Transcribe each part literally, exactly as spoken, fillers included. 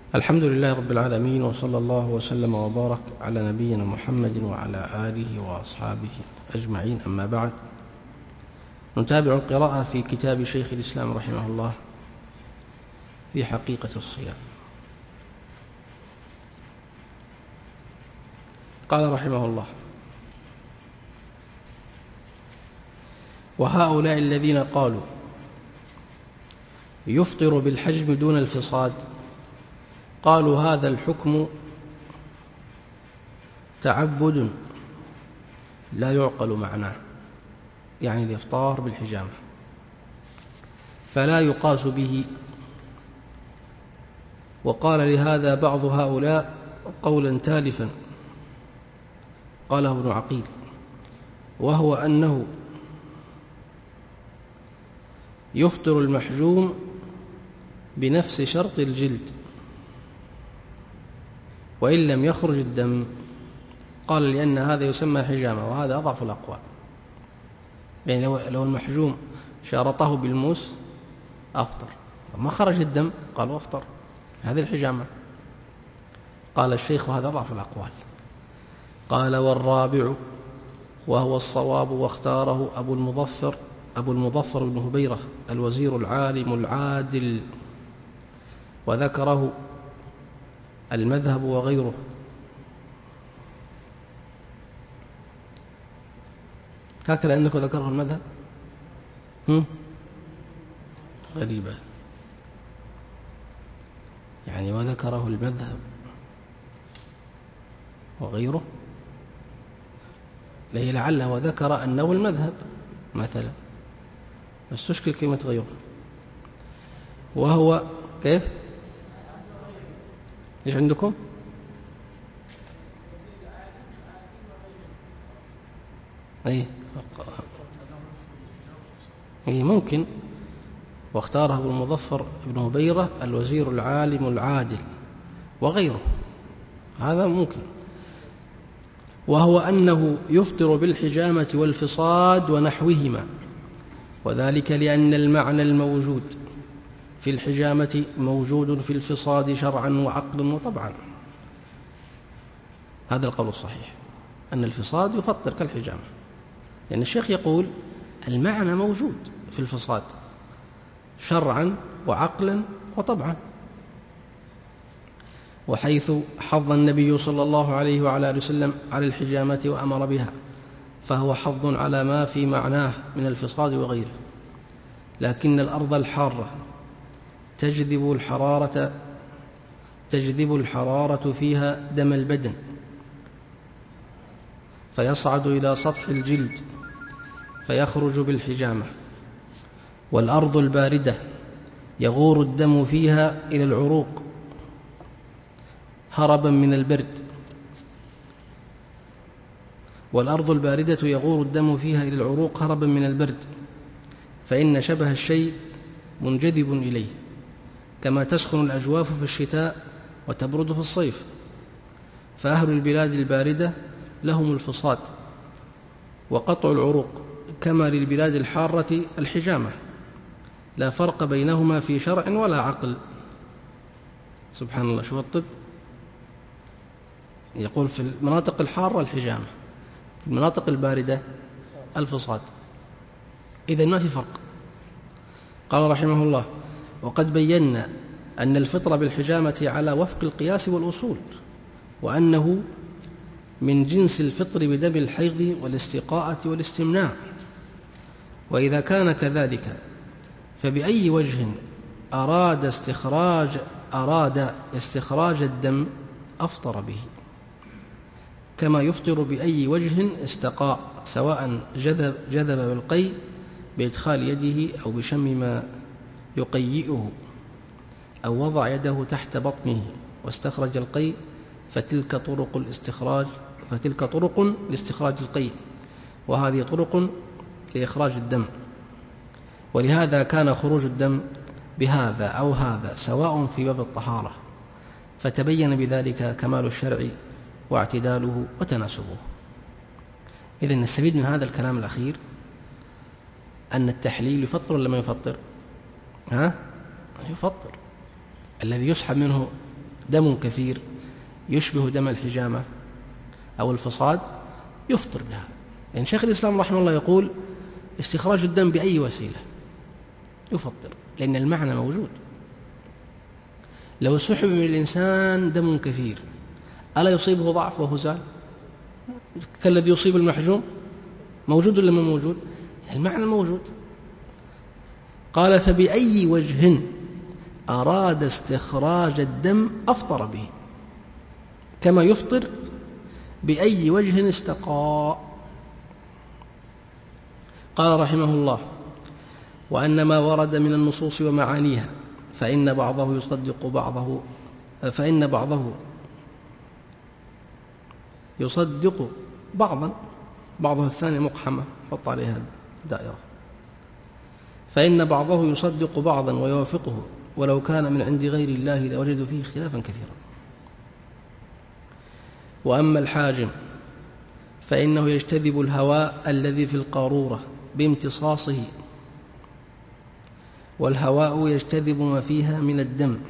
الحمد لله رب العالمين، وصلى الله وسلم وبارك على نبينا محمد وعلى آله وأصحابه أجمعين. أما بعد، نتابع القراءة في كتاب شيخ الإسلام رحمه الله في حقيقة الصيام. قال رحمه الله: وهؤلاء الذين قالوا يفطر بالحجم دون الفصاد قالوا هذا الحكم تعبد لا يعقل معناه، يعني الإفطار بالحجامة، فلا يقاس به. وقال لهذا بعض هؤلاء قولا تالفا قاله ابن عقيل، وهو أنه يفطر المحجوم بنفس شرط الجلد وإن لم يخرج الدم. قال لأن هذا يسمى حجامة، وهذا أضعف الأقوال. يعني لو المحجوم شارطه بالموس أفطر، ما خرج الدم قالوا أفطر، هذه الحجامة. قال الشيخ هذا أضعف الأقوال. قال: والرابع وهو الصواب، واختاره أبو المظفر أبو المظفر بن هبيرة الوزير العالم العادل، وذكره المذهب وغيره. هكذا أنك ذكره المذهب؟ هم؟ غريبة، يعني وذكره المذهب وغيره، لعله وذكر أنه المذهب مثلا، بس تشكل كلمة غيره. وهو كيف؟ إيش عندكم؟ أي أي ممكن. واختاره ابو المظفر بن هبيرة الوزير العالم العادل وغيره، هذا ممكن. وهو أنه يفطر بالحجامة والفصاد ونحوهما، وذلك لأن المعنى الموجود في الحجامة موجود في الفصاد شرعا وعقلا وطبعا. هذا القول الصحيح، أن الفصاد يفطر كالحجامة، لأن الشيخ يقول المعنى موجود في الفصاد شرعا وعقلا وطبعا. وحيث حض النبي صلى الله عليه وعلى آله وسلم على الحجامة وأمر بها، فهو حض على ما في معناه من الفصاد وغيره. لكن الأرض الحارة تجذب الحرارة تجذب الحرارة فيها دم البدن، فيصعد إلى سطح الجلد فيخرج بالحجامة. والأرض الباردة يغور الدم فيها إلى العروق هربا من البرد والأرض الباردة يغور الدم فيها إلى العروق هربا من البرد، فإن شبه الشيء منجذب إليه، كما تسخن الأجواف في الشتاء وتبرد في الصيف. فأهل البلاد الباردة لهم الفصاد وقطع العروق، كما للبلاد الحارة الحجامة، لا فرق بينهما في شرع ولا عقل. سبحان الله، شوف الطب يقول في المناطق الحارة الحجامة، في المناطق الباردة الفصاد، إذن ما في فرق. قال رحمه الله: وقد بينا أن الفطر بالحجامة على وفق القياس والأصول، وأنه من جنس الفطر بدم الحيض والاستقاءة والاستمناء. وإذا كان كذلك فبأي وجه أراد استخراج أراد استخراج الدم أفطر به، كما يفطر بأي وجه استقاء، سواء جذب, جذب بالقيء بإدخال يده أو بشم ما يقيئه، أو وضع يده تحت بطنه واستخرج القيء، فتلك طرق الاستخراج فتلك طرق لاستخراج القيء، وهذه طرق لإخراج الدم. ولهذا كان خروج الدم بهذا أو هذا سواء في باب الطهارة، فتبين بذلك كمال الشرع واعتداله وتناسبه. إذن نستفيد من هذا الكلام الأخير أن التحليل يفطر ولا ما يفطر؟ ها؟ يفطر. الذي يسحب منه دم كثير يشبه دم الحجامة أو الفصاد يفطر بها. يعني شيخ الإسلام رحمه الله يقول استخراج الدم بأي وسيلة يفطر، لأن المعنى موجود. لو سحب من الإنسان دم كثير ألا يصيبه ضعف وهو زال كالذي يصيب المحجوم؟ موجود ولا ما موجود؟ المعنى موجود. قال فبأي وجه أراد استخراج الدم أفطر به كما يفطر بأي وجه استقى. قال رحمه الله وأن ما ورد من النصوص ومعانيها فإن بعضه يصدق بعضه فإن بعضه يصدق بعضا بعضه الثاني مقحمة حط عليها دائرة فإن بعضه يصدق بعضا ويوافقه ولو كان من عند غير الله لوجدوا فيه اختلافا كثيرا. وأما الحاجم فإنه يجتذب الهواء الذي في القارورة بامتصاصه، والهواء يجتذب ما فيها من الدم،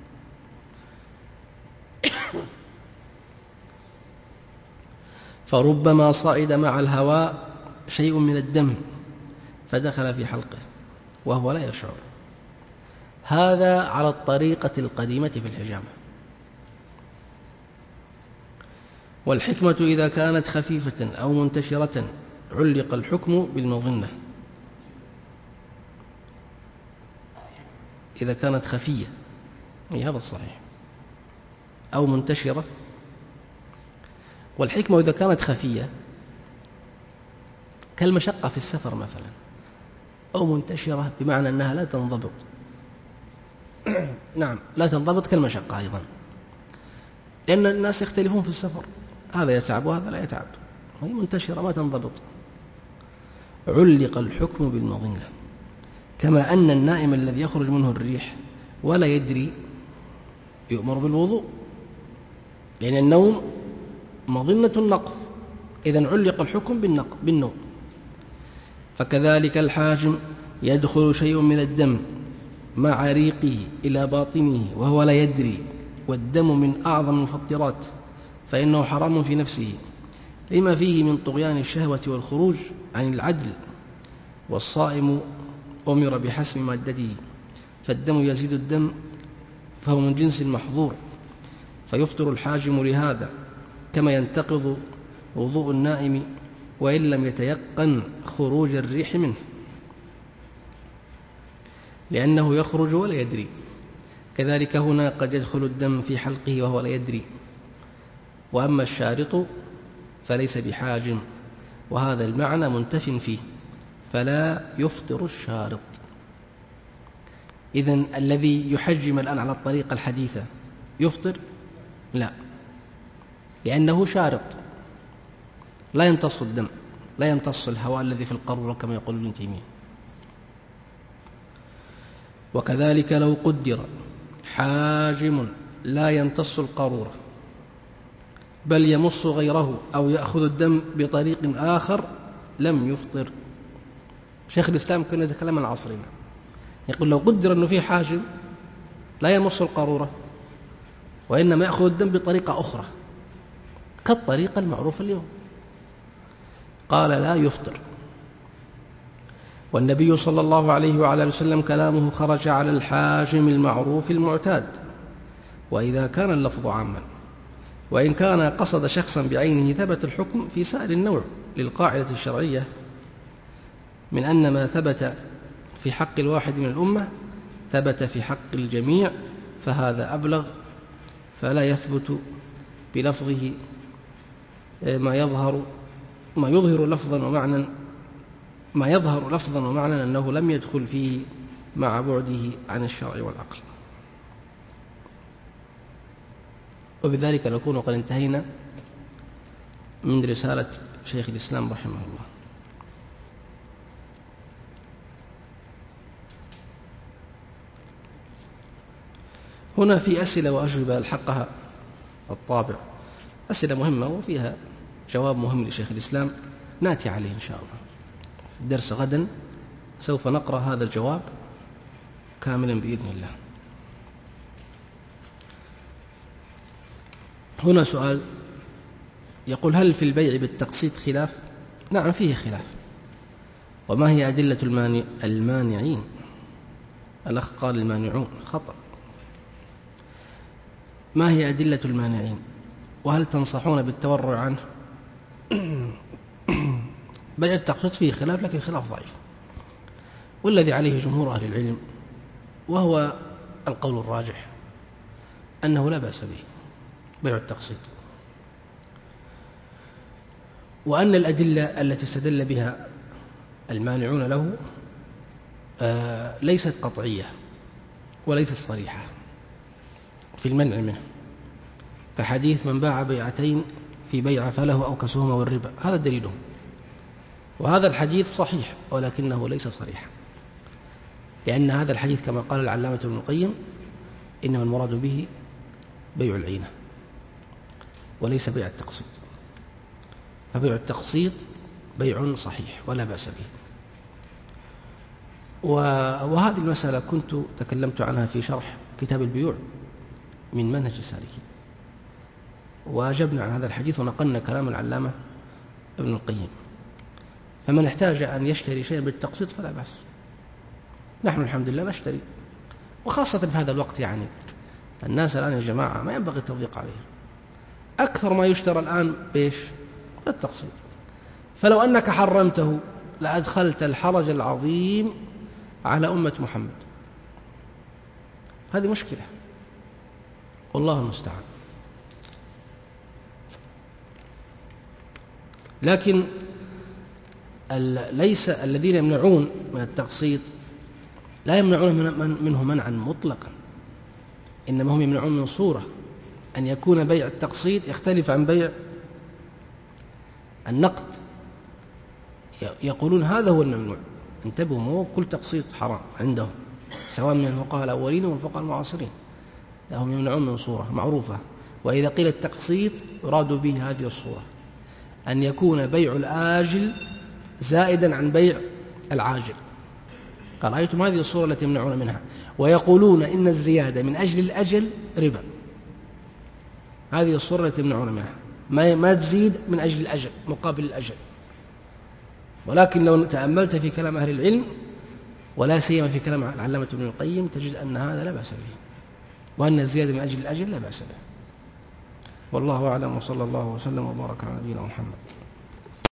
فربما صعد مع الهواء شيء من الدم فدخل في حلقه وهو لا يشعر. هذا على الطريقة القديمة في الحجامة. والحكمة إذا كانت خفيفة أو منتشرة علق الحكم بالمظنة. إذا كانت خفية هذا الصحيح أو منتشرة. والحكمة إذا كانت خفية كالمشقة في السفر مثلا، أو منتشرة بمعنى أنها لا تنضبط نعم لا تنضبط كالمشقة أيضا، لأن الناس يختلفون في السفر، هذا يتعب وهذا لا يتعب، وهي منتشرة ما تنضبط. علق الحكم بالمظنة، كما أن النائم الذي يخرج منه الريح ولا يدري يؤمر بالوضوء، لأن النوم مظنة النقض، إذن علق الحكم بالنوم. فكذلك الحاجم يدخل شيء من الدم مع ريقه إلى باطنه وهو لا يدري، والدم من أعظم المفطرات فإنه حرام في نفسه لما فيه من طغيان الشهوة والخروج عن العدل، والصائم أمر بحسم مادته، فالدم يزيد الدم فهو من جنس المحظور، فيفطر الحاجم لهذا، كما ينتقض وضوء النائم وإن لم يتيقن خروج الريح منه، لأنه يخرج ولا يدري. كذلك هنا قد يدخل الدم في حلقه وهو لا يدري. وأما الشارط فليس بحاجم، وهذا المعنى منتف فيه، فلا يفطر الشارط. إذن الذي يحجم الآن على الطريقة الحديثة يفطر؟ لا، لأنه شارط لا يمتص الدم، لا يمتص الهواء الذي في القارورة كما يقول ابن تيمية. وكذلك لو قدر حاجم لا يمتص القارورة بل يمص غيره أو يأخذ الدم بطريق آخر لم يفطر. شيخ الإسلام كان يتكلم عن عصرنا، يقول لو قدر أنه فيه حاجم لا يمص القارورة وإنما يأخذ الدم بطريقة أخرى كالطريقة المعروفة اليوم، قال لا يفطر. والنبي صلى الله عليه وعلى وسلم كلامه خرج على الحاجم المعروف المعتاد، وإذا كان اللفظ عاما، وإن كان قصد شخصا بعينه ثبت الحكم في سائر النوع للقاعدة الشرعية من أن ما ثبت في حق الواحد من الأمة ثبت في حق الجميع، فهذا أبلغ، فلا يثبت بلفظه ما يظهر ما يظهر لفظا ومعنى ما يظهر لفظا ومعنى أنه لم يدخل فيه مع بعده عن الشرع والعقل. وبذلك نكون قد انتهينا من رسالة شيخ الإسلام رحمه الله. هنا في أسئلة وأجوبة الحقها الطابع، أسئلة مهمة وفيها جواب مهم لشيخ الإسلام نأتي عليه إن شاء الله في الدرس غدا، سوف نقرأ هذا الجواب كاملا بإذن الله. هنا سؤال يقول: هل في البيع بالتقسيط خلاف؟ نعم فيه خلاف. وما هي أدلة المانع المانعين؟ الأخ قال المانعون، خطأ. ما هي أدلة المانعين؟ وهل تنصحون بالتورع عنه؟ بيع التقسيط فيه خلاف، لكن خلاف ضعيف، والذي عليه جمهور أهل العلم وهو القول الراجح أنه لا بأس به بيع التقسيط، وأن الأدلة التي استدل بها المانعون له آه ليست قطعية وليست صريحة في المنع منه، كحديث من باع بيعتين في بيع فله أو كسهما والربا، هذا دليله. وهذا الحديث صحيح ولكنه ليس صريحا، لأن هذا الحديث كما قال العلامة ابن القيم إنما المراد به بيع العينة وليس بيع التقسيط، فبيع التقسيط بيع صحيح ولا بأس به. وهذه المسألة كنت تكلمت عنها في شرح كتاب البيوع من منهج السالكين، وأجبنا عن هذا الحديث ونقلنا كلام العلامة ابن القيم. فمن احتاج أن يشتري شيئا بالتقسيط فلا بأس، نحن الحمد لله نشتري، وخاصة في هذا الوقت. يعني الناس الآن يا جماعة ما ينبغي التضييق عليهم، أكثر ما يشترى الآن بإيش؟ بالتقسيط. فلو أنك حرمته لأدخلت الحرج العظيم على أمة محمد، هذه مشكلة والله المستعان. لكن ليس الذين يمنعون من التقسيط لا يمنعون منه منعا مطلقا، إنما هم يمنعون من صورة أن يكون بيع التقسيط يختلف عن بيع النقد، يقولون هذا هو الممنوع. انتبهوا، مو كل تقسيط حرام عندهم، سواء من الفقهاء الأولين والفقهاء المعاصرين، لهم يمنعون من صورة معروفة. وإذا قيل التقسيط يراد به هذه الصورة، أن يكون بيع الآجل زائدا عن بيع العاجل. قال رأيتم هذه الصورة التي يمنعون منها، ويقولون إن الزيادة من أجل الأجل ربا، هذه الصورة التي يمنعون منها، ما ما تزيد من أجل الأجل مقابل الأجل. ولكن لو تأملت في كلام أهل العلم ولا سيما في كلام العلامة ابن القيم تجد أن هذا لا بأس به، وأن الزيادة من أجل الأجل لا بأس به. والله أعلم، وصلى الله وسلم وبارك على نبينا محمد.